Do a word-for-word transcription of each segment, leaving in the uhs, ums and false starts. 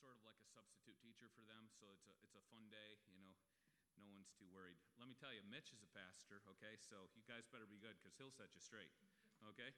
sort of like a substitute teacher for them, so it's a it's a fun day, you know. No one's too worried. Let me tell you, Mitch is a pastor, okay? So you guys better be good because he'll set you straight, okay?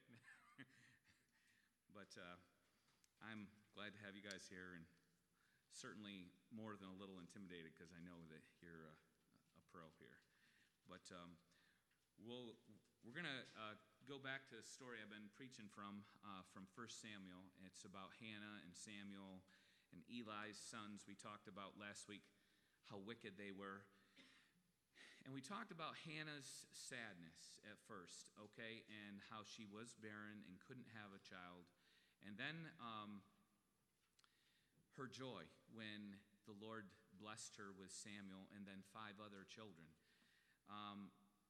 But uh, I'm glad to have you guys here, and certainly more than a little intimidated because I know that you're a, a pro here. But um, we'll, we're going to uh, go back to a story I've been preaching from, uh, from First Samuel. It's about Hannah and Samuel and Eli's sons. We talked about last week how wicked they were. And we talked about Hannah's sadness at first, okay, and how she was barren and couldn't have a child. And then um, her joy when the Lord blessed her with Samuel and then five other children. Um,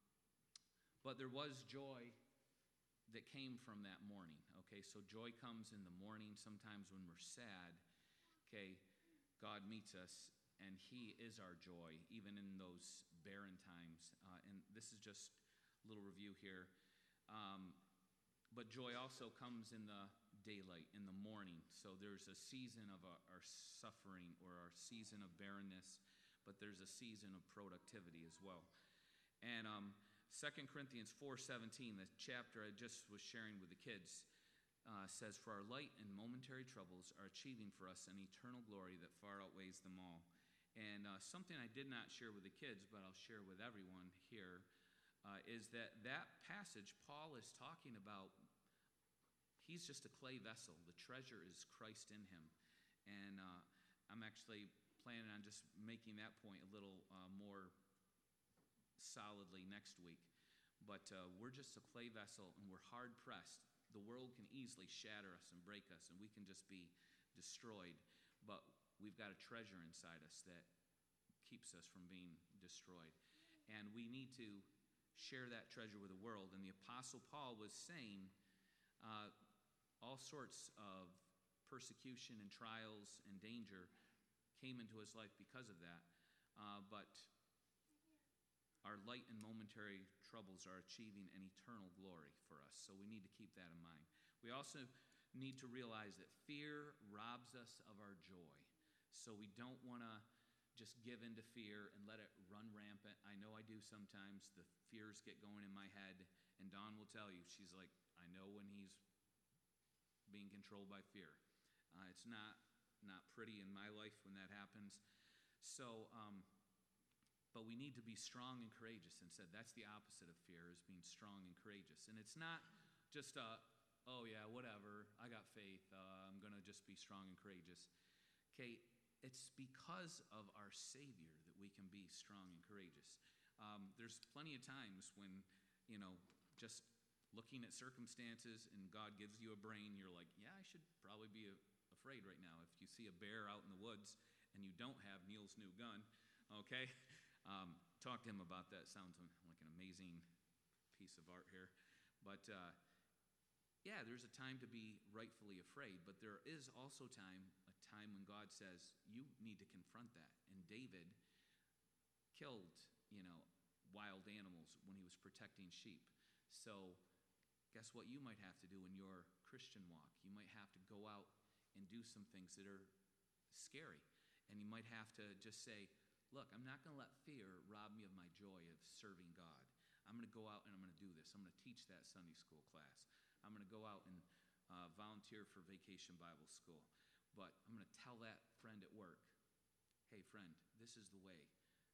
but there was joy that came from that morning, okay? So joy comes in the morning. Sometimes when we're sad, okay, God meets us, and he is our joy, even in those barren times. Uh, and this is just a little review here. Um, but joy also comes in the daylight, in the morning. So there's a season of our, our suffering or our season of barrenness, but there's a season of productivity as well. And um, Second Corinthians four seventeen, the chapter I just was sharing with the kids, uh, says, "For our light and momentary troubles are achieving for us an eternal glory that far outweighs them all." And uh, something I did not share with the kids, but I'll share with everyone here, uh, is that that passage, Paul is talking about, he's just a clay vessel. The treasure is Christ in him. And uh, I'm actually planning on just making that point a little uh, more solidly next week. But uh, we're just a clay vessel, and we're hard-pressed. The world can easily shatter us and break us, and we can just be destroyed. But we've got a treasure inside us that keeps us from being destroyed. And we need to share that treasure with the world. And the Apostle Paul was saying uh, all sorts of persecution and trials and danger came into his life because of that. Uh, but our light and momentary troubles are achieving an eternal glory for us. So we need to keep that in mind. We also need to realize that fear robs us of our joy. So we don't want to just give in to fear and let it run rampant. I know I do sometimes. The fears get going in my head. And Dawn will tell you, she's like, I know when he's being controlled by fear. Uh, it's not not pretty in my life when that happens. So, um, but we need to be strong and courageous. And said that's the opposite of fear, is being strong and courageous. And it's not just a, oh yeah, whatever, I got faith, uh, I'm going to just be strong and courageous. Okay, it's because of our Savior that we can be strong and courageous. Um, there's plenty of times when, you know, just looking at circumstances and God gives you a brain, you're like, yeah, I should probably be a, afraid right now. If you see a bear out in the woods and you don't have Neil's new gun, okay, um, talk to him about that. Sounds like an amazing piece of art here. But, uh, yeah, there's a time to be rightfully afraid, but there is also time, a time when God says, you need to confront that. And David killed, you know, wild animals when he was protecting sheep. So guess what you might have to do in your Christian walk? You might have to go out and do some things that are scary. And you might have to just say, look, I'm not going to let fear rob me of my joy of serving God. I'm going to go out and I'm going to do this. I'm going to teach that Sunday school class. I'm going to go out and uh, volunteer for Vacation Bible School. But I'm going to tell that friend at work, hey, friend, this is the way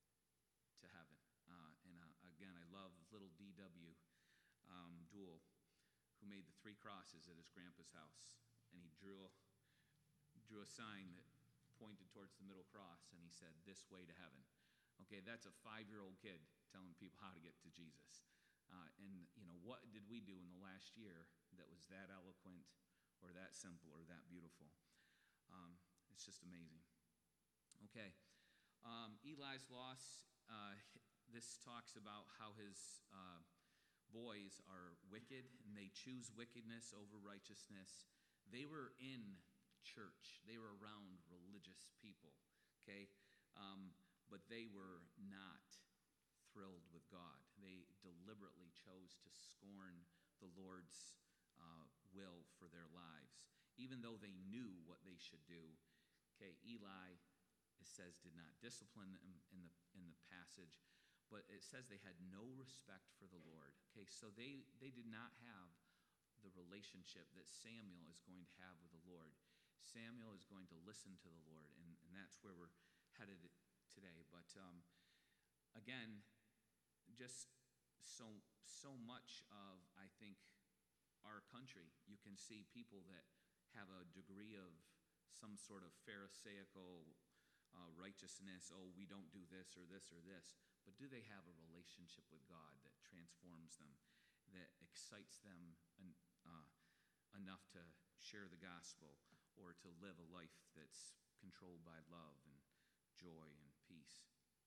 to heaven. Uh, and uh, again, I love little D W um, Duell, who made the three crosses at his grandpa's house. And he drew a, drew a sign that pointed towards the middle cross, and he said, this way to heaven. Okay, that's a five-year-old kid telling people how to get to Jesus. Uh, and, you know, what did we do in the last year that was that eloquent or that simple or that beautiful? Um, it's just amazing. Okay. Um, Eli's loss, uh, this talks about how his uh, boys are wicked and they choose wickedness over righteousness. They were in church. They were around religious people, okay? Um, but they were not thrilled with God. They deliberately chose to scorn the Lord's uh, will for their lives, even though they knew what they should do. Okay, Eli, it says, did not discipline them in the in the passage, but it says they had no respect for the Lord. Okay, so they, they did not have the relationship that Samuel is going to have with the Lord. Samuel is going to listen to the Lord, and, and that's where we're headed today. But um, again, just so so much of, I think, our country, you can see people that have a degree of some sort of Pharisaical uh, righteousness. Oh, we don't do this or this or this. But do they have a relationship with God that transforms them, that excites them en- uh, enough to share the gospel or to live a life that's controlled by love and joy and peace?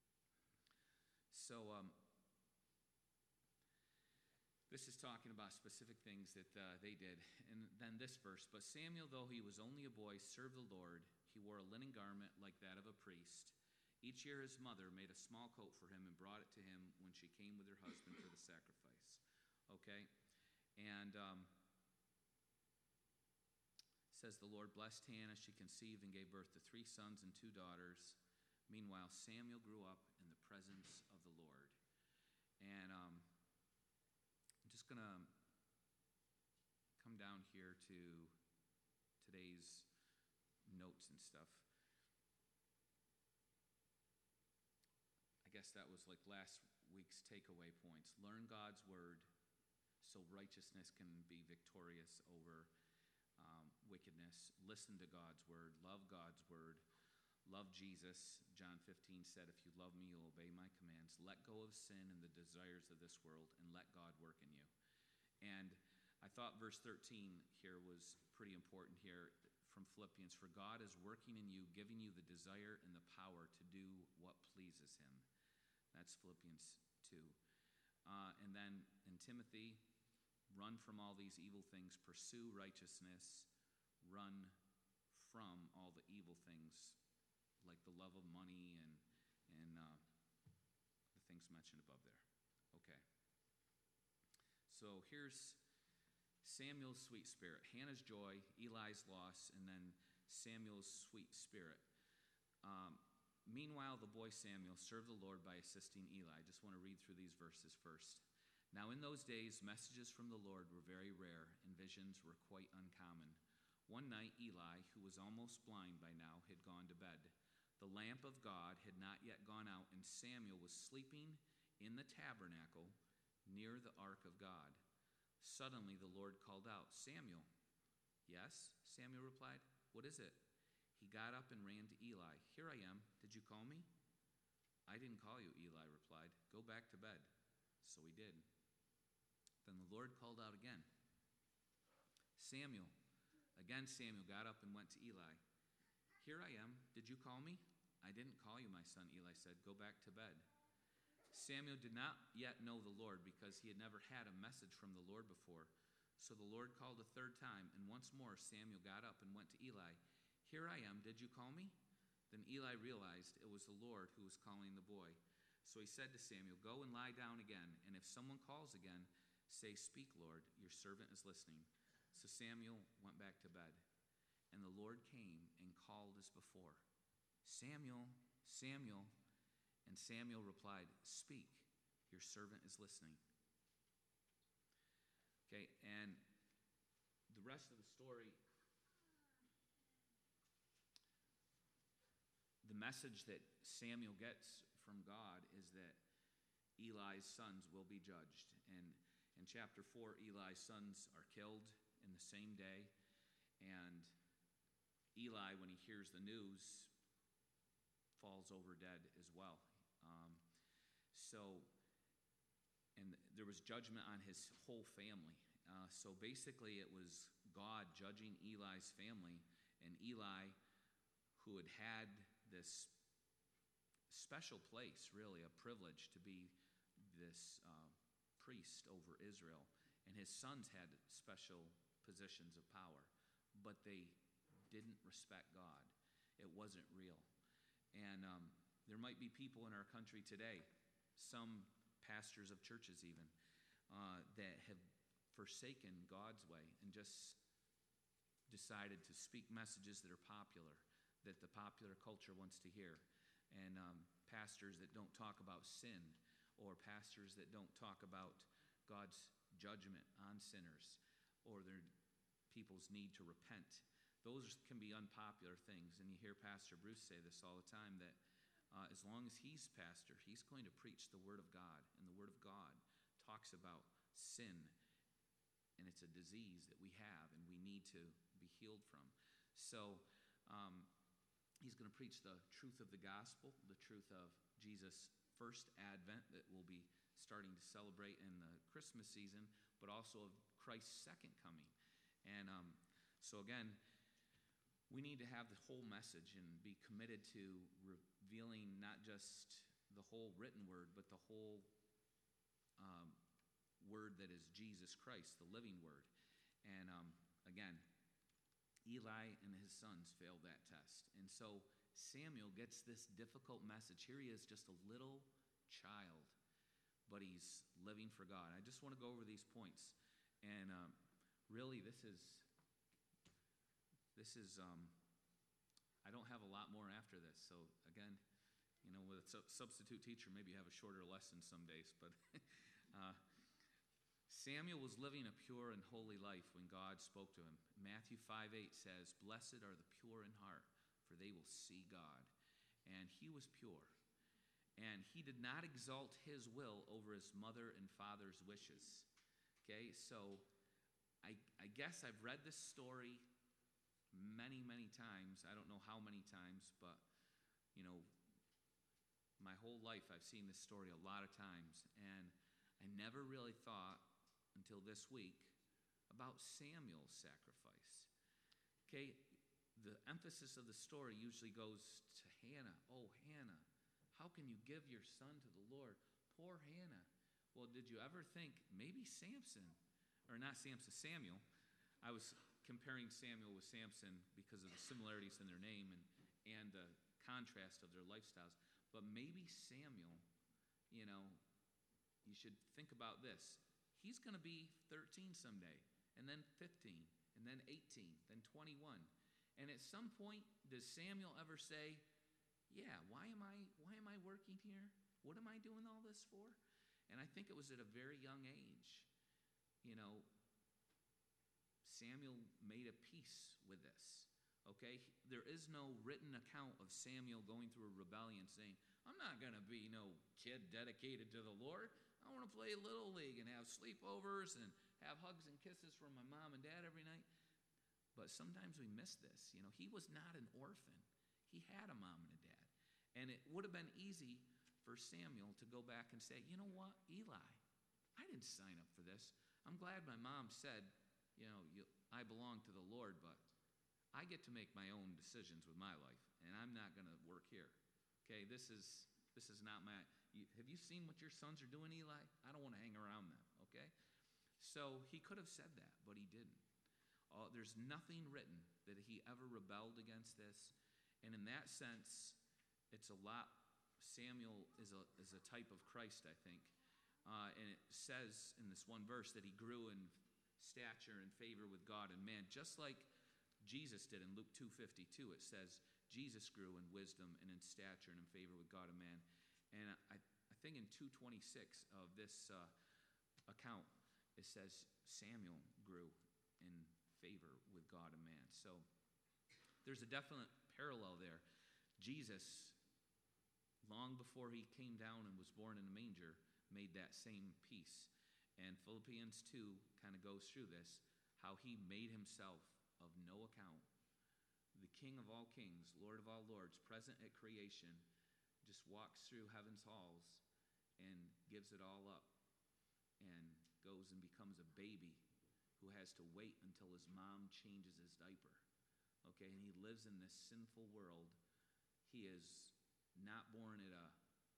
So um, this is talking about specific things that uh, they did. And then this verse, but Samuel, though he was only a boy, served the Lord. He wore a linen garment like that of a priest. Each year his mother made a small coat for him and brought it to him when she came with her husband for the sacrifice. Okay? And um, it says, the Lord blessed Hannah. She conceived and gave birth to three sons and two daughters. Meanwhile, Samuel grew up in the presence of the Lord. And um, I'm just going to come down here to today's notes and stuff. I guess that was like last week's takeaway points. Learn God's word so righteousness can be victorious over um, wickedness. Listen to God's word. Love God's word. Love Jesus. John fifteen said, if you love me, you'll obey my commands. Let go of sin and the desires of this world and let God work in you. And I thought verse thirteen here was pretty important here from Philippians. For God is working in you, giving you the desire and the power to do what pleases him. That's Philippians two. Uh, and then in Timothy, run from all these evil things, pursue righteousness, run from all the evil things like the love of money and, and uh, the things mentioned above there. Okay. So here's Samuel's sweet spirit, Hannah's joy, Eli's loss, and then Samuel's sweet spirit. Um, Meanwhile, the boy Samuel served the Lord by assisting Eli. I just want to read through these verses first. Now in those days, messages from the Lord were very rare, and visions were quite uncommon. One night, Eli, who was almost blind by now, had gone to bed. The lamp of God had not yet gone out, and Samuel was sleeping in the tabernacle near the ark of God. Suddenly the Lord called out, Samuel. Yes, Samuel replied. What is it? He got up and ran to Eli. Here I am. Did you call me? I didn't call you, Eli replied. Go back to bed. So he did. Then the Lord called out again, Samuel. Again Samuel got up and went to Eli. Here I am. Did you call me? I didn't call you, my son, Eli said. Go back to bed. Samuel did not yet know the Lord because he had never had a message from the Lord before. So the Lord called a third time, and once more Samuel got up and went to Eli. Here I am, did you call me? Then Eli realized it was the Lord who was calling the boy. So he said to Samuel, go and lie down again, and if someone calls again, say, speak, Lord, your servant is listening. So Samuel went back to bed. And the Lord came and called as before, Samuel, Samuel. And Samuel replied, speak, your servant is listening. Okay, and the rest of the story, the message that Samuel gets from God is that Eli's sons will be judged. And in chapter four, Eli's sons are killed in the same day. And Eli, when he hears the news, falls over dead as well. Um, so, and there was judgment on his whole family. Uh, so basically it was God judging Eli's family. And Eli, who had had this special place, really, a privilege to be this uh, priest over Israel. And his sons had special positions of power, but they didn't respect God. It wasn't real. And um, there might be people in our country today, some pastors of churches even, uh, that have forsaken God's way and just decided to speak messages that are popular, that the popular culture wants to hear. And um, pastors that don't talk about sin, or pastors that don't talk about God's judgment on sinners, or their people's need to repent. Those can be unpopular things. And you hear Pastor Bruce say this all the time, that uh, as long as he's pastor, he's going to preach the Word of God. And the Word of God talks about sin, and it's a disease that we have and we need to be healed from. So um, he's going to preach the truth of the gospel, the truth of Jesus' first advent that we'll be starting to celebrate in the Christmas season, but also of Christ's second coming. And um, so again, we need to have the whole message and be committed to revealing not just the whole written word, but the whole um, word that is Jesus Christ, the living word. And um, again, Eli and his sons failed that test. And so Samuel gets this difficult message. Here he is, just a little child, but he's living for God. I just want to go over these points. And um, really, this is, this is, um, I don't have a lot more after this. So again, you know, with a su- substitute teacher, maybe you have a shorter lesson some days. But uh, Samuel was living a pure and holy life when God spoke to him. Matthew five eight says, "Blessed are the pure in heart, for they will see God." And he was pure. And he did not exalt his will over his mother and father's wishes. Okay, so I, I guess I've read this story many, many times. I don't know how many times, but, you know, my whole life I've seen this story a lot of times. And I never really thought until this week about Samuel's sacrifice. Okay, the emphasis of the story usually goes to Hannah. Oh, Hannah, how can you give your son to the Lord? Poor Hannah. Well, did you ever think maybe Samson, or not Samson, Samuel? I was comparing Samuel with Samson because of the similarities in their name and, and the contrast of their lifestyles. But maybe Samuel, you know, you should think about this. He's going to be thirteen someday, and then fifteen, and then eighteen, then twenty-one. And at some point, does Samuel ever say, yeah, why am I why am I working here? What am I doing all this for? And I think it was at a very young age. You know, Samuel made a peace with this. Okay? There is no written account of Samuel going through a rebellion saying, I'm not going to be no kid dedicated to the Lord. I want to play Little League and have sleepovers and have hugs and kisses from my mom and dad every night. But sometimes we miss this. You know, he was not an orphan. He had a mom and a dad. And it would have been easy for Samuel to go back and say, you know what, Eli, I didn't sign up for this. I'm glad my mom said, you know, you, I belong to the Lord, but I get to make my own decisions with my life, and I'm not going to work here. Okay, this is this is not my, you, have you seen what your sons are doing, Eli? I don't want to hang around them, okay? So he could have said that, but he didn't. Uh, there's nothing written that he ever rebelled against this, and in that sense, it's a lot, Samuel is a, is a type of Christ, I think. Uh, and it says in this one verse that he grew in stature and favor with God and man, just like Jesus did in Luke two fifty-two. It says Jesus grew in wisdom and in stature and in favor with God and man. And I, I think in two twenty-six of this uh, account, it says Samuel grew in favor with God and man. So there's a definite parallel there. Jesus, long before he came down and was born in a manger, made that same peace. And Philippians two kind of goes through this, how he made himself of no account. The King of all kings, Lord of all lords, present at creation, just walks through heaven's halls and gives it all up and goes and becomes a baby who has to wait until his mom changes his diaper. Okay, and he lives in this sinful world. He is not born at a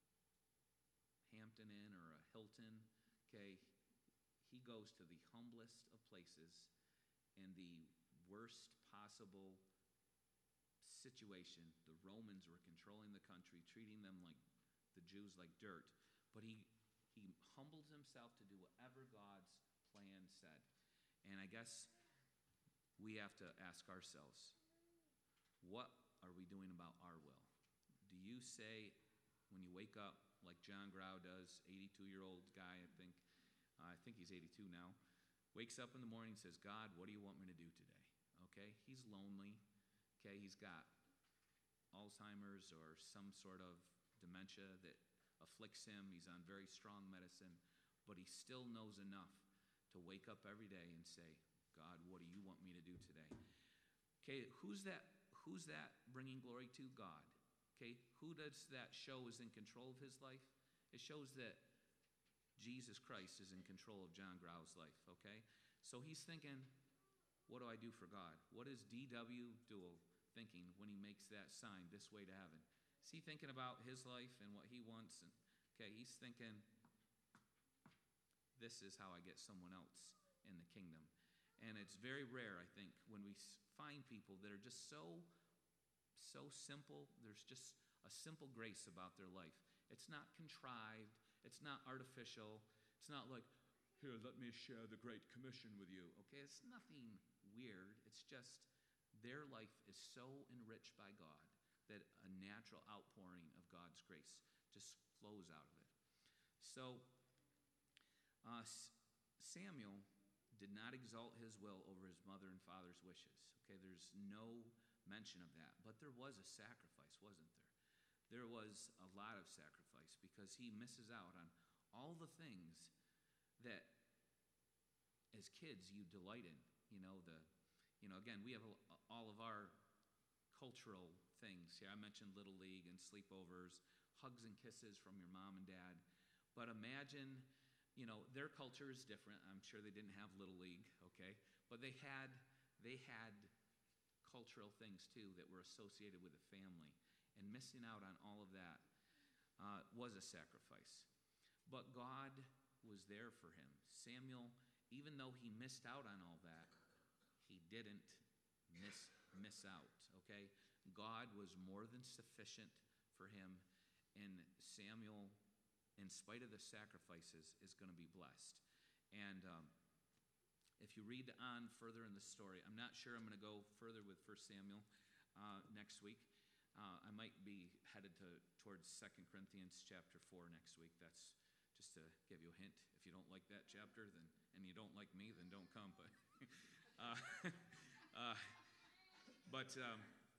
Hampton Inn or a Hilton. Okay, he goes to the humblest of places in the worst possible situation. The Romans were controlling the country, treating them like the Jews like dirt. But he he humbled himself to do whatever God's plan said. And I guess we have to ask ourselves, what are we doing about our will? Do you say, when you wake up, like John Grau does, eighty-two-year-old guy, I think, uh, I think he's eighty-two now, wakes up in the morning and says, God, what do you want me to do today? Okay, he's lonely. Okay, he's got Alzheimer's or some sort of dementia that afflicts him. He's on very strong medicine, but he still knows enough to wake up every day and say, God, what do you want me to do today? Okay, who's that, who's that bringing glory to? God. Okay, who does that show is in control of his life? It shows that Jesus Christ is in control of John Grau's life, okay? So he's thinking, what do I do for God? What is D W Duell thinking when he makes that sign, this way to heaven? Is he thinking about his life and what he wants? And okay, he's thinking, this is how I get someone else in the kingdom. And it's very rare, I think, when we find people that are just so, so simple. There's just a simple grace about their life. It's not contrived. It's not artificial. It's not like, here, let me share the Great Commission with you. Okay, it's nothing weird. It's just their life is so enriched by God that a natural outpouring of God's grace just flows out of it. So, uh, Samuel did not exalt his will over his mother and father's wishes. Okay, there's no mention of that. But there was a sacrifice, wasn't there? There was a lot of sacrifice because he misses out on all the things that as kids you delight in. You know, the, you know, again, we have a, all of our cultural things here. I mentioned Little League and sleepovers, hugs and kisses from your mom and dad. But imagine, you know, their culture is different. I'm sure they didn't have Little League, okay? But they had, they had cultural things too that were associated with the family. And missing out on all of that uh, was a sacrifice. But God was there for him. Samuel, even though he missed out on all that, he didn't miss, miss out, okay? God was more than sufficient for him, and Samuel, in spite of the sacrifices, is going to be blessed. And um, if you read on further in the story, I'm not sure I'm going to go further with First Samuel uh, next week. Uh, I might be headed to towards Second Corinthians chapter four next week. That's just to give you a hint. If you don't like that chapter, then and you don't like me, then don't come. But uh, uh, but um,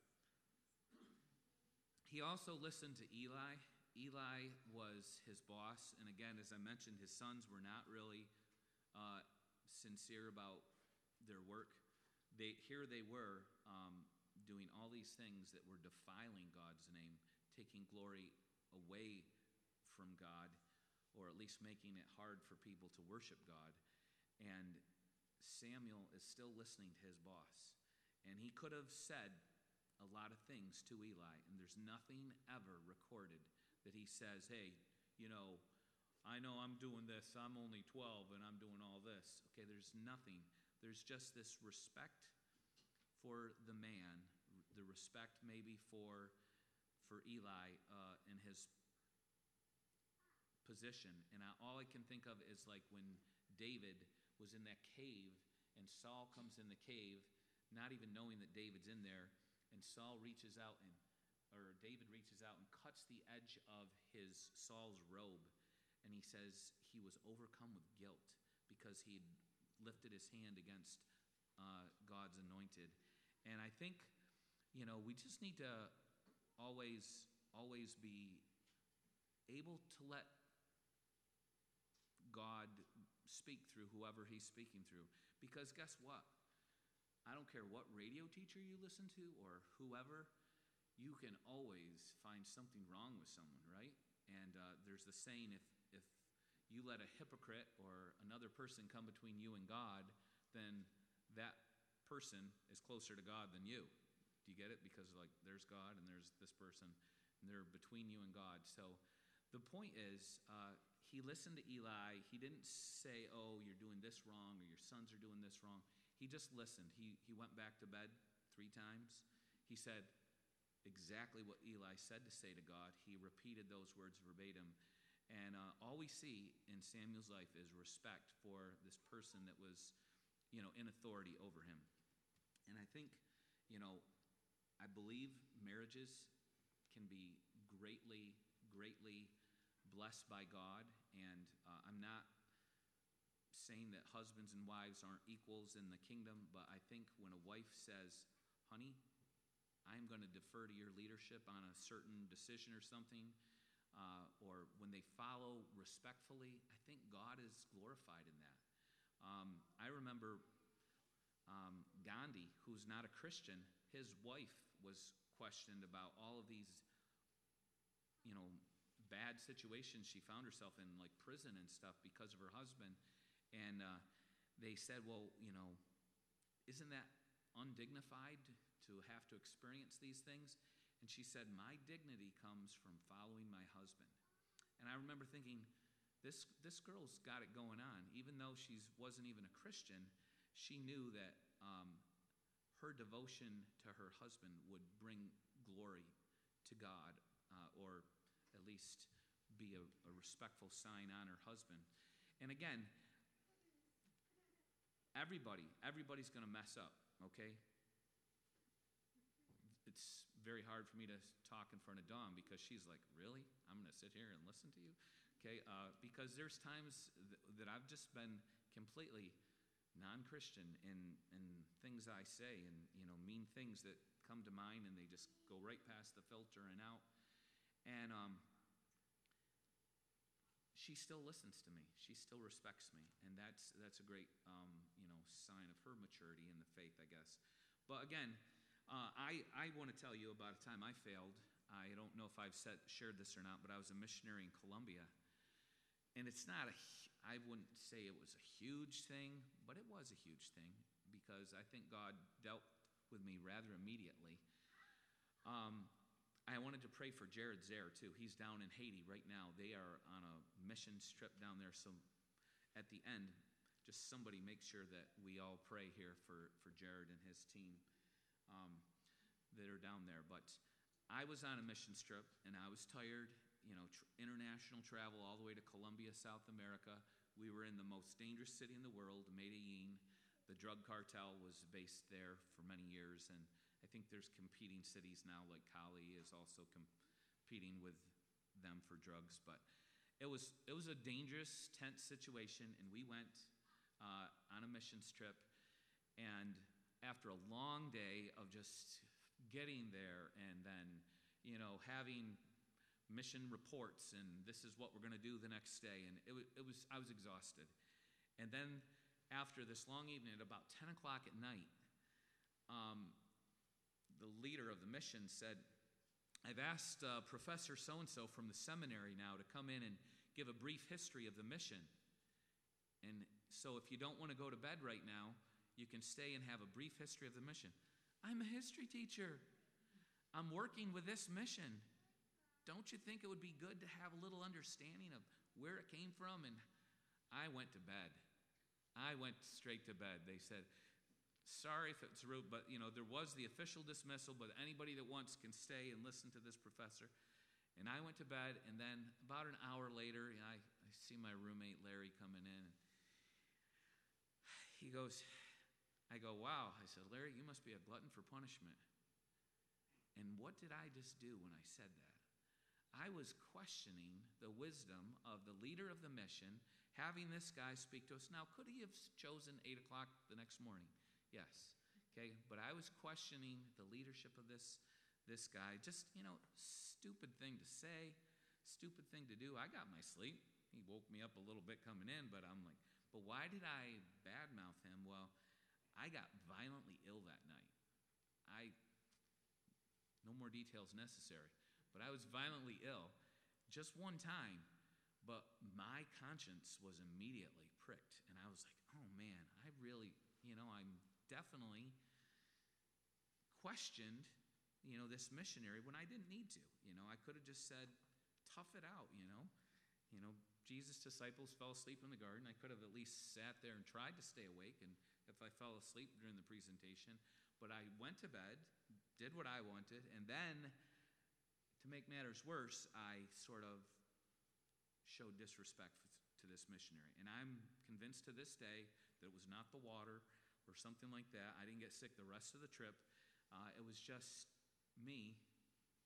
he also listened to Eli. Eli was his boss, and again, as I mentioned, his sons were not really uh, sincere about their work. They here they were. Um, doing all these things that were defiling God's name, taking glory away from God, or at least making it hard for people to worship God. And Samuel is still listening to his boss. And he could have said a lot of things to Eli, and there's nothing ever recorded that he says, hey, you know, I know I'm doing this, I'm only twelve, and I'm doing all this. Okay, there's nothing. There's just this respect for the man, the respect maybe for for Eli uh, and his position. And I, all I can think of is like when David was in that cave and Saul comes in the cave, not even knowing that David's in there, and Saul reaches out and, or David reaches out and cuts the edge of his Saul's robe, and he says he was overcome with guilt because he had lifted his hand against uh, God's anointed. And I think, you know, we just need to always, always be able to let God speak through whoever he's speaking through. Because guess what? I don't care what radio teacher you listen to or whoever, you can always find something wrong with someone, right? And uh, there's the saying, if, if you let a hypocrite or another person come between you and God, then that person is closer to God than you. Do you get it? Because like there's God and there's this person, and they're between you and God. So the point is, uh, he listened to Eli. He didn't say, oh, you're doing this wrong, or your sons are doing this wrong. He just listened. He, he went back to bed three times. He said exactly what Eli said to say to God. He repeated those words verbatim. And uh, all we see in Samuel's life is respect for this person that was, you know, in authority over him. And I think, you know, I believe marriages can be greatly, greatly blessed by God. And uh, I'm not saying that husbands and wives aren't equals in the kingdom, but I think when a wife says, honey, I'm going to defer to your leadership on a certain decision or something, uh, or when they follow respectfully, I think God is glorified in that. Um, I remember um, Gandhi, who's not a Christian, his wife was questioned about all of these, you know, bad situations she found herself in, like prison and stuff, because of her husband. And uh, they said, well, you know, isn't that undignified to have to experience these things? And she said, my dignity comes from following my husband. And I remember thinking, this this girl's got it going on. Even though she wasn't even a Christian, she knew that um, her devotion to her husband would bring glory to God, uh, or at least be a, a respectful sign on her husband. And again, everybody, everybody's going to mess up, okay? It's very hard for me to talk in front of Dawn because she's like, really? I'm going to sit here and listen to you? Okay, uh, because there's times th- that I've just been completely non-Christian in, in things I say, and, you know, mean things that come to mind, and they just go right past the filter and out. And um, she still listens to me. She still respects me, and that's that's a great um, you know sign of her maturity in the faith, I guess. But again, uh, I I want to tell you about a time I failed. I don't know if I've said, shared this or not, but I was a missionary in Colombia, and it's not a. I wouldn't say it was a huge thing, but it was a huge thing because I think God dealt with me rather immediately. Um, I wanted to pray for Jared Zare, too. He's down in Haiti right now. They are on a missions trip down there. So at the end, just somebody make sure that we all pray here for, for Jared and his team um, that are down there. But I was on a missions trip, and I was tired. You know, tr- international travel all the way to Colombia, South America. We were in the most dangerous city in the world, Medellin. The drug cartel was based there for many years, and I think there's competing cities now, like Cali is also competing with them for drugs. But it was it was a dangerous, tense situation, and we went uh, on a missions trip. And after a long day of just getting there, and then you know having mission reports, and this is what we're going to do the next day, and it, it was I was exhausted. And then after this long evening, at about ten o'clock at night, um, the leader of the mission said, I've asked uh, Professor so-and-so from the seminary now to come in and give a brief history of the mission. And so if you don't want to go to bed right now, you can stay and have a brief history of the mission. I'm a history teacher. I'm working with this mission. Don't you think it would be good to have a little understanding of where it came from? And I went to bed. I went straight to bed. They said, sorry if it's rude, but, you know, there was the official dismissal, but anybody that wants can stay and listen to this professor. And I went to bed, and then about an hour later, you know, I, I see my roommate, Larry, coming in. And he goes, I go, wow. I said, Larry, you must be a glutton for punishment. And what did I just do when I said that? I was questioning the wisdom of the leader of the mission, having this guy speak to us. Now, could he have chosen eight o'clock the next morning? Yes. Okay, but I was questioning the leadership of this, this guy. Just, you know, stupid thing to say, stupid thing to do. I got my sleep. He woke me up a little bit coming in, but I'm like, but why did I badmouth him? Well, I got violently ill that night. I, no more details necessary. But I was violently ill just one time, but my conscience was immediately pricked. And I was like, oh man, I really, you know, I'm definitely questioned, you know, this missionary when I didn't need to. You know, I could have just said, tough it out, you know. You know, Jesus' disciples fell asleep in the garden. I could have at least sat there and tried to stay awake, and if I fell asleep during the presentation. But I went to bed, did what I wanted, and then, to make matters worse, I sort of showed disrespect to this missionary. And I'm convinced to this day that it was not the water or something like that. I didn't get sick the rest of the trip. Uh, it was just me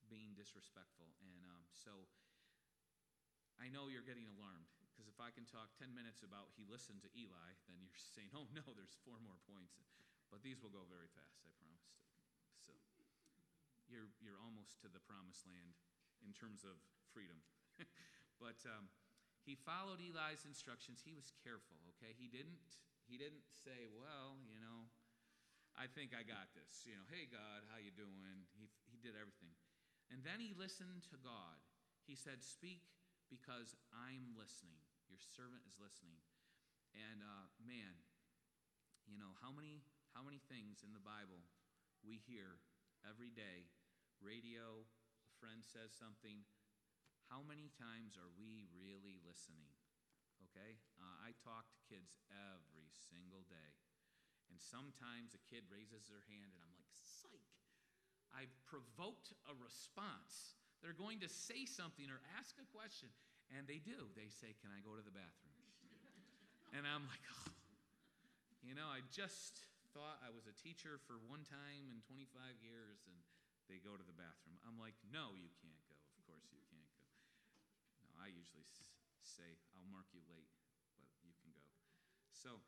being disrespectful. And um, so I know you're getting alarmed, because if I can talk ten minutes about he listened to Eli, then you're saying, oh no, there's four more points. But these will go very fast, I promise. So you're, you're almost to the promised land in terms of freedom. But um, he followed Eli's instructions. He was careful, okay? He didn't, he didn't say, well, you know, I think I got this. You know, hey, God, how you doing? He, he did everything. And then he listened to God. He said, speak, because I'm listening. Your servant is listening. And uh, man, you know, how many how many things in the Bible we hear every day, radio, a friend says something. How many times are we really listening? Okay? Uh, I talk to kids every single day. And sometimes a kid raises their hand and I'm like, psych. I've provoked a response. They're going to say something or ask a question. And they do. They say, can I go to the bathroom? And I'm like, oh. You know, I just thought I was a teacher for one time in twenty-five years, and they go to the bathroom. I'm like, no, you can't go. Of course you can't go. No, I usually say, I'll mark you late, but you can go. So,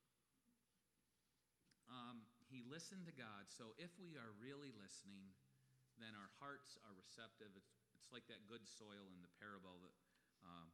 um, he listened to God. So if we are really listening, then our hearts are receptive. It's, it's like that good soil in the parable that um,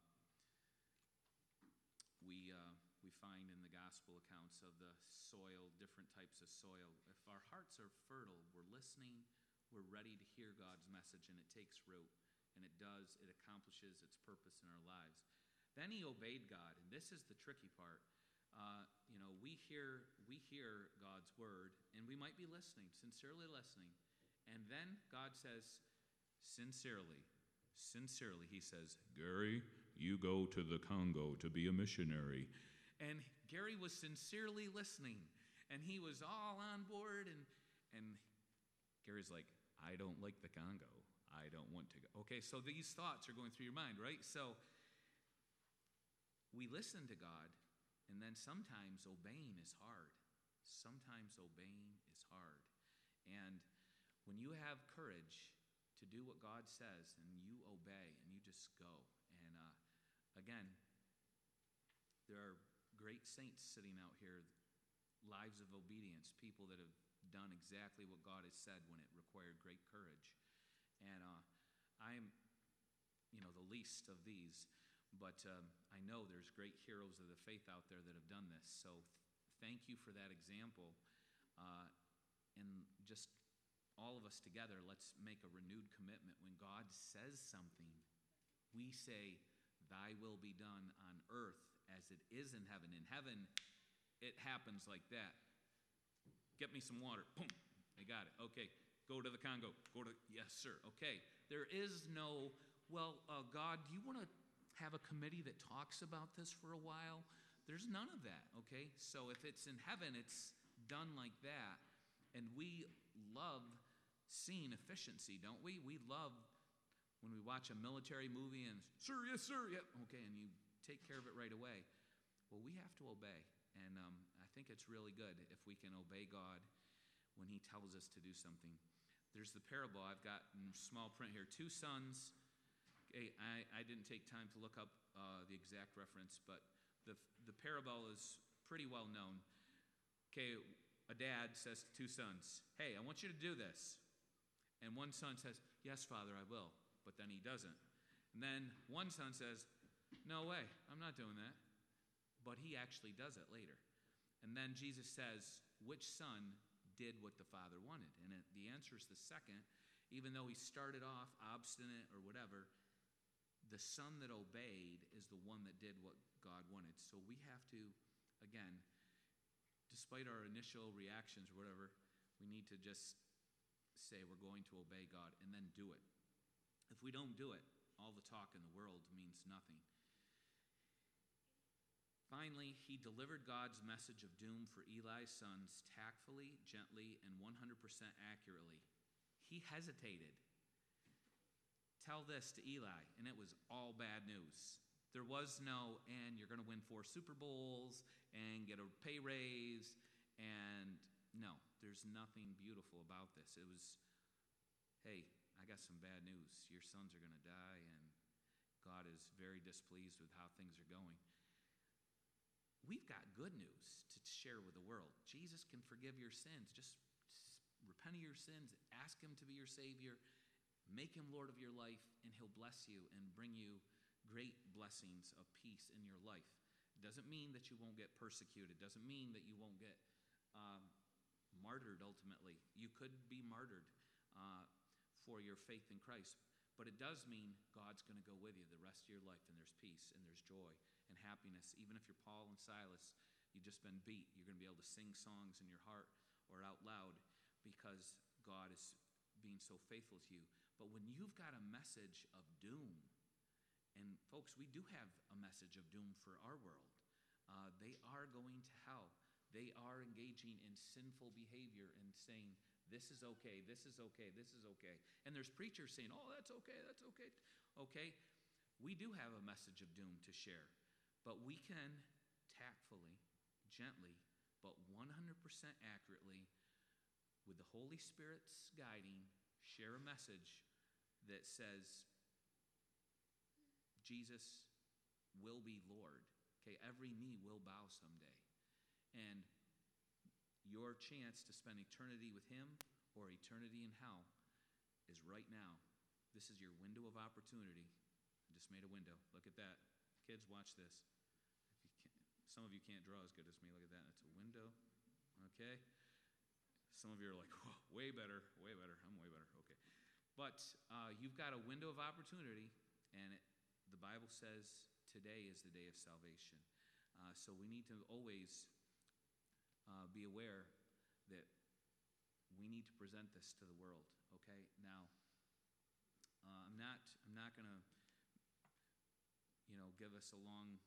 we uh, we find in the gospel accounts of the soil, different types of soil. If our hearts are fertile, we're listening, we're ready to hear God's message, and it takes root, and it does, it accomplishes its purpose in our lives. Then he obeyed God, and this is the tricky part. Uh, you know, we hear we hear God's word, and we might be listening, sincerely listening, and then God says, sincerely, sincerely, he says, Gary, you go to the Congo to be a missionary. And Gary was sincerely listening, and he was all on board, and and Gary's like, I don't like the Congo. I don't want to go. Okay, so these thoughts are going through your mind, right? So we listen to God, and then sometimes obeying is hard. Sometimes obeying is hard. And when you have courage to do what God says, and you obey, and you just go. And uh, again, there are great saints sitting out here, lives of obedience, people that have done exactly what God has said when it required great courage. And uh, I'm, you know, the least of these, but um, I know there's great heroes of the faith out there that have done this. So th- thank you for that example. Uh, and just all of us together, let's make a renewed commitment. When God says something, we say, thy will be done on earth as it is in heaven. In heaven, it happens like that. Get me some water. Boom. I got it. Okay. Go to the Congo. Go to, yes, sir. Okay. There is no, well, uh, God, do you want to have a committee that talks about this for a while? There's none of that, okay? So if it's in heaven, it's done like that. And we love seeing efficiency, don't we? We love when we watch a military movie and, sir, yes, sir, yep, okay, and you take care of it right away. Well, we have to obey. And um, I think it's really good if we can obey God when he tells us to do something. There's the parable I've got in small print here. Two sons. Okay, I, I didn't take time to look up uh, the exact reference, but the, the parable is pretty well known. Okay, a dad says to two sons, hey, I want you to do this. And one son says, yes, Father, I will. But then he doesn't. And then one son says, no way, I'm not doing that. But he actually does it later. And then Jesus says, which son did what the father wanted? And it, the answer is the second. Even though he started off obstinate or whatever, the son that obeyed is the one that did what God wanted. So we have to, again, despite our initial reactions or whatever, we need to just say we're going to obey God and then do it. If we don't do it, all the talk in the world means nothing. Finally, he delivered God's message of doom for Eli's sons tactfully, gently, and one hundred percent accurately. He hesitated. Tell this to Eli, and it was all bad news. There was no, and you're going to win four Super Bowls and get a pay raise, and no, there's nothing beautiful about this. It was, hey, I got some bad news. Your sons are going to die, and God is very displeased with how things are going. We've got good news to share with the world. Jesus can forgive your sins. Just repent of your sins, ask him to be your Savior, make him Lord of your life, and he'll bless you and bring you great blessings of peace in your life. It doesn't mean that you won't get persecuted. It doesn't mean that you won't get um, martyred ultimately. You could be martyred uh, for your faith in Christ. But it does mean God's going to go with you the rest of your life, and there's peace, and there's joy, and happiness. Even if you're Paul and Silas, you've just been beat, you're going to be able to sing songs in your heart or out loud because God is being so faithful to you. But when you've got a message of doom, and folks, we do have a message of doom for our world. Uh, they are going to hell. They are engaging in sinful behavior and saying, this is okay, this is okay, this is okay. And there's preachers saying, oh, that's okay, that's okay. Okay, we do have a message of doom to share, but we can tactfully, gently, but one hundred percent accurately, with the Holy Spirit's guiding, share a message that says, Jesus will be Lord. Okay, every knee will bow someday. And your chance to spend eternity with him or eternity in hell is right now. This is your window of opportunity. I just made a window. Look at that. Kids, watch this. If you can't, some of you can't draw as good as me. Look at that. It's a window. Okay? Some of you are like, whoa, way better, way better. I'm way better. Okay. But uh, you've got a window of opportunity, and it, the Bible says today is the day of salvation. Uh, so we need to always uh, be aware that we need to present this to the world. Okay. Now, uh, I'm not. I'm not going to, you know, give us a long,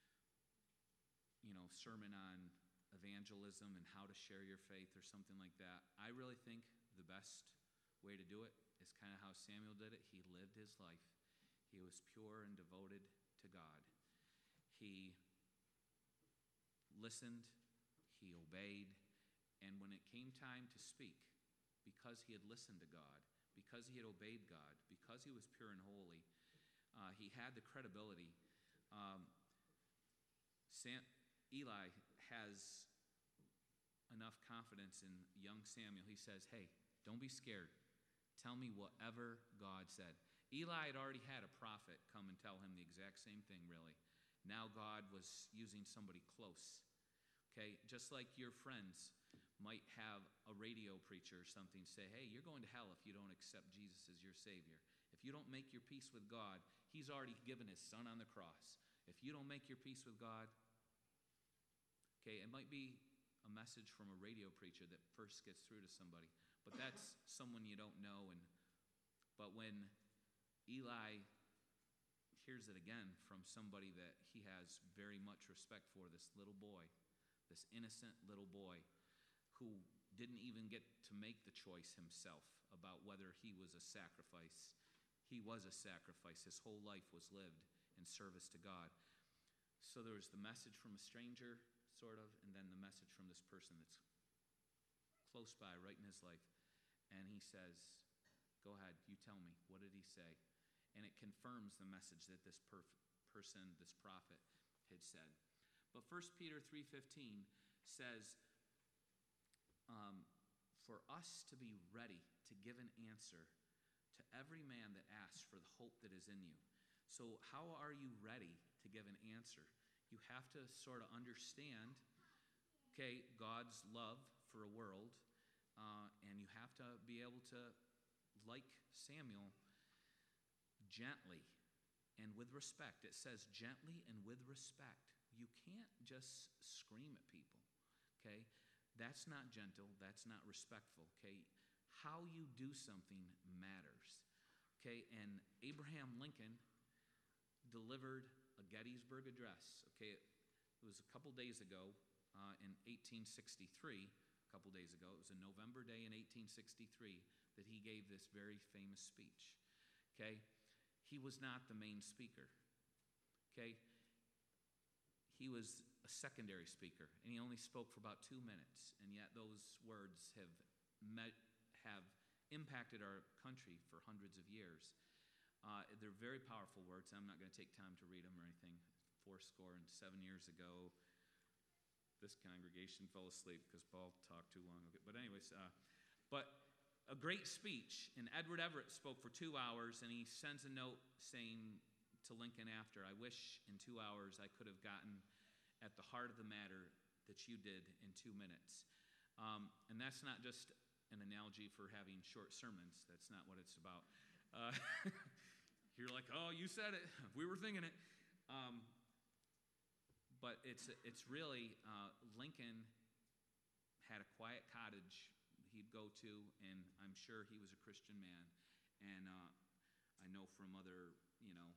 you know, sermon on evangelism and how to share your faith or something like that. I really think the best way to do it is kind of how Samuel did it. He lived his life. He was pure and devoted to God. He listened, he obeyed, and when it came time to speak, because he had listened to God, because he had obeyed God, because he was pure and holy, uh, he had the credibility. Um, Sam, Eli has enough confidence in young Samuel. He says, hey, don't be scared. Tell me whatever God said. Eli had already had a prophet come and tell him the exact same thing, really. Now God was using somebody close. Okay, just like your friends might have a radio preacher or something say, hey, you're going to hell if you don't accept Jesus as your Savior. If you don't make your peace with God, he's already given his son on the cross. If you don't make your peace with God, okay, it might be a message from a radio preacher that first gets through to somebody, but that's someone you don't know. And but when Eli hears it again from somebody that he has very much respect for, this little boy, this innocent little boy who didn't even get to make the choice himself about whether he was a sacrifice. He was a sacrifice. His whole life was lived in service to God. So there was the message from a stranger, sort of, and then the message from this person that's close by, right in his life. And he says, go ahead, you tell me. What did he say? And it confirms the message that this perf- person, this prophet, had said. But First Peter three fifteen says, um, for us to be ready to give an answer to every man that asks for the hope that is in you. So how are you ready to give an answer? You have to sort of understand, okay, God's love for a world, uh, and you have to be able to, like Samuel, gently and with respect. It says gently and with respect. You can't just scream at people, okay? That's not gentle. That's not respectful, okay? How you do something matters, okay? And Abraham Lincoln delivered a Gettysburg Address, okay? It was a couple days ago uh, in eighteen sixty-three, a couple days ago. It was a November day in eighteen sixty-three that he gave this very famous speech, okay? He was not the main speaker, okay? He was a secondary speaker, and he only spoke for about two minutes, and yet those words have met, have impacted our country for hundreds of years. Uh, they're very powerful words. I'm not going to take time to read them or anything. Four score and seven years ago, this congregation fell asleep because Paul talked too long. But anyways, uh, but a great speech. And Edward Everett spoke for two hours, and he sends a note saying to Lincoln after, I wish in two hours I could have gotten at the heart of the matter that you did in two minutes. Um, and that's not just an analogy for having short sermons. That's not what it's about. Uh, you're like, oh, you said it. We were thinking it. Um, But it's it's really, uh, Lincoln had a quiet cottage he'd go to, and I'm sure he was a Christian man. And uh, I know from other, you know,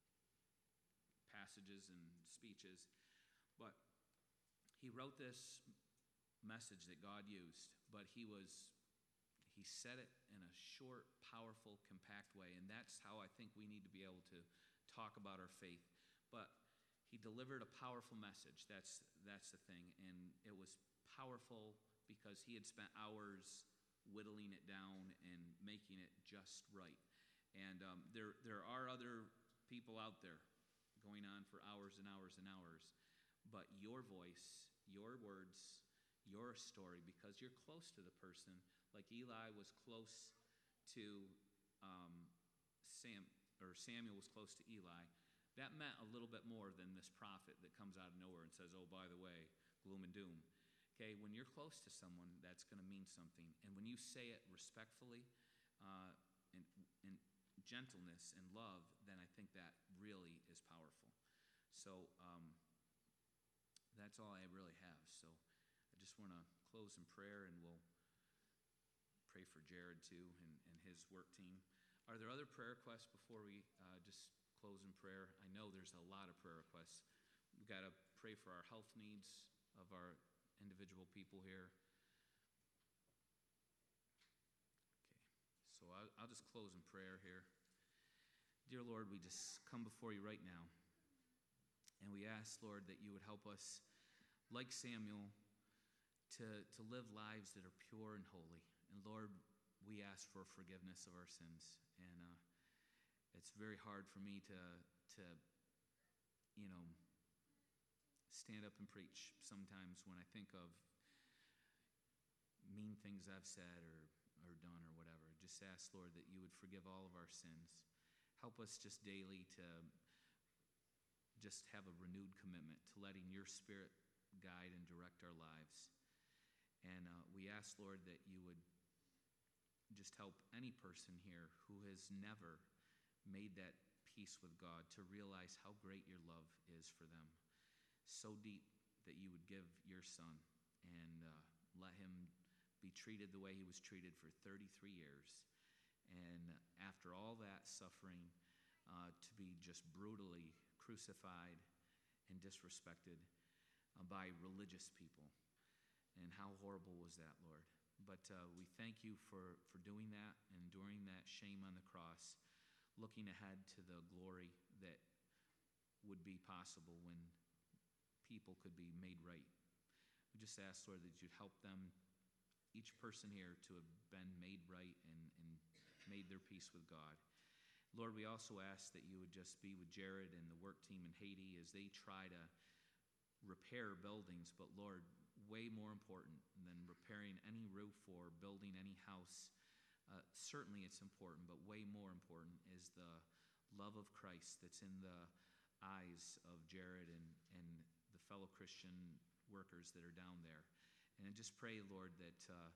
passages and speeches, but he wrote this message that God used, but he was, he said it in a short, powerful, compact way, and that's how I think we need to be able to talk about our faith. But he delivered a powerful message. That's that's the thing. And it was powerful because he had spent hours whittling it down and making it just right. And um, there there are other people out there going on for hours and hours and hours. But your voice, your words, your story, because you're close to the person, like Eli was close to um, Sam, or Samuel was close to Eli. That meant a little bit more than this prophet that comes out of nowhere and says, oh, by the way, gloom and doom. Okay, when you're close to someone, that's going to mean something. And when you say it respectfully, uh, and, and gentleness and love, then I think that really is powerful. So um, that's all I really have. So I just want to close in prayer, and we'll pray for Jared too and, and his work team. Are there other prayer requests before we uh, just close in prayer? I know there's a lot of prayer requests. We've got to pray for our health needs of our individual people here. Okay, so I'll, I'll just close in prayer here. Dear Lord, we just come before you right now, and we ask, Lord, that you would help us, like Samuel, to, to live lives that are pure and holy. And Lord, we ask for forgiveness of our sins. And uh, it's very hard for me to, to, you know, stand up and preach sometimes when I think of mean things I've said or, or done or whatever. Just ask, Lord, that you would forgive all of our sins. Help us just daily to just have a renewed commitment to letting your Spirit guide and direct our lives. And uh, we ask, Lord, that you would just help any person here who has never made that peace with God to realize how great your love is for them. So deep that you would give your son and uh, let him be treated the way he was treated for thirty-three years. And after all that suffering, uh, to be just brutally crucified and disrespected uh, by religious people. And how horrible was that, Lord? But uh, we thank you for, for doing that, enduring that shame on the cross, looking ahead to the glory that would be possible when people could be made right. We just ask, Lord, that you'd help them, each person here, to have been made right and, and made their peace with God. Lord, we also ask that you would just be with Jared and the work team in Haiti as they try to repair buildings, but Lord, way more important than repairing any roof or building any house. Uh, certainly it's important, but way more important is the love of Christ that's in the eyes of Jared and, and the fellow Christian workers that are down there. And I just pray, Lord, that uh,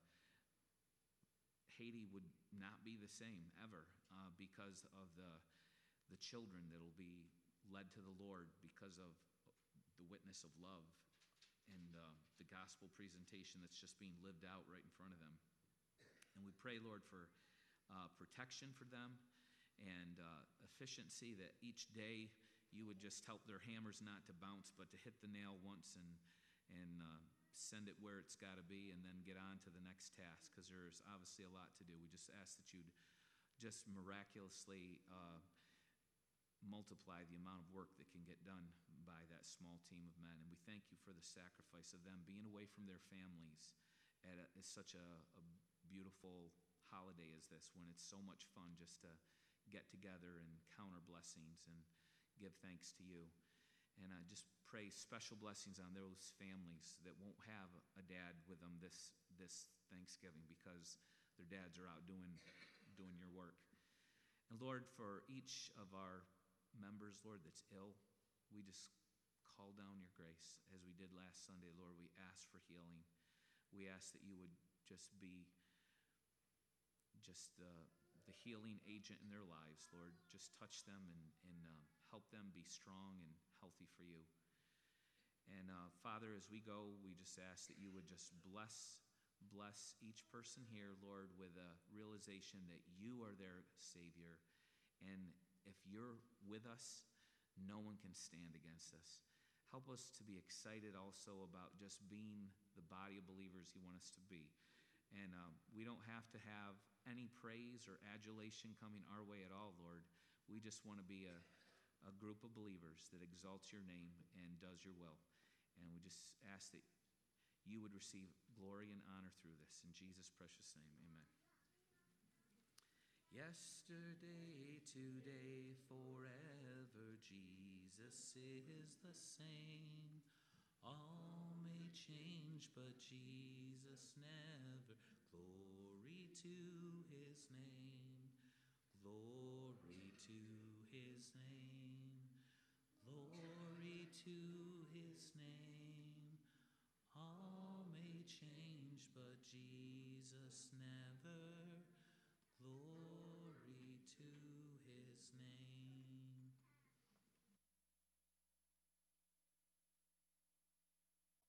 Haiti would not be the same ever uh, because of the, the children that will be led to the Lord because of the witness of love and uh, the gospel presentation that's just being lived out right in front of them. And we pray, Lord, for uh, protection for them and uh, efficiency, that each day you would just help their hammers not to bounce, but to hit the nail once and, and uh, send it where it's got to be, and then get on to the next task, because there's obviously a lot to do. We just ask that you'd just miraculously uh, multiply the amount of work that can get done by that small team of men. And we thank you for the sacrifice of them being away from their families at, a, at such a, a beautiful holiday as this, when it's so much fun just to get together and count our blessings and give thanks to you. And I just pray special blessings on those families that won't have a dad with them this this Thanksgiving because their dads are out doing doing your work. And Lord, for each of our members, Lord, that's ill, we just call down your grace as we did last Sunday. Lord, we ask for healing. We ask that you would just be just the, the healing agent in their lives, Lord. Just touch them and, and um, help them be strong and healthy for you. And uh, Father, as we go, we just ask that you would just bless Bless each person here, Lord, with a realization that you are their Savior. And if you're with us, no one can stand against us. Help us to be excited also about just being the body of believers you want us to be. And um, we don't have to have any praise or adulation coming our way at all, Lord. We just want to be a, a group of believers that exalts your name and does your will. And we just ask that you would receive glory and honor through this. In Jesus' precious name, amen. Yesterday, today, forever, Jesus is the same. All may change, but Jesus never. Glory to his name. Glory to his name. Glory to his name. All may change, but Jesus never. Glory to his name.